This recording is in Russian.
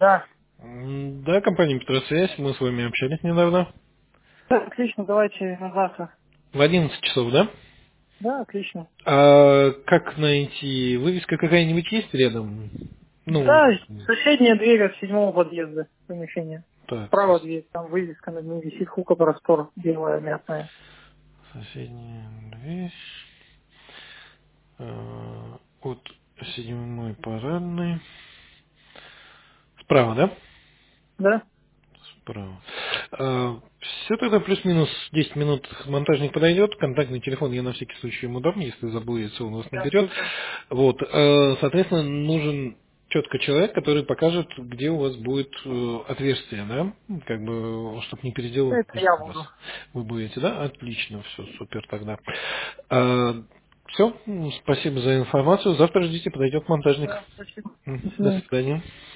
Да. Да, компания Петросвязь, мы с вами общались недавно. Да, отлично, давайте на завтра. В 11 часов, да? Да, отлично. А как найти? Вывеска какая-нибудь есть рядом? Ну, Да, соседняя дверь от 7-го подъезда помещения. так, Справа дверь, там вывеска над ней висит, Хука Простор, белая, мятная. соседняя дверь. От 7-й парадной. Справа, да? Да? Справа. Все тогда плюс-минус 10 минут монтажник подойдет. Контактный телефон я на всякий случай ему дам, если забудется, он вас Да, наберет. супер. Вот. Соответственно, нужен четко человек, который покажет, где у вас будет отверстие, да? Как бы, чтобы не переделывать Это я вас. буду. Вы будете, да? Отлично, все, супер тогда. Все, спасибо за информацию. Завтра ждите, подойдет монтажник. Да, спасибо. До До свидания. свидания.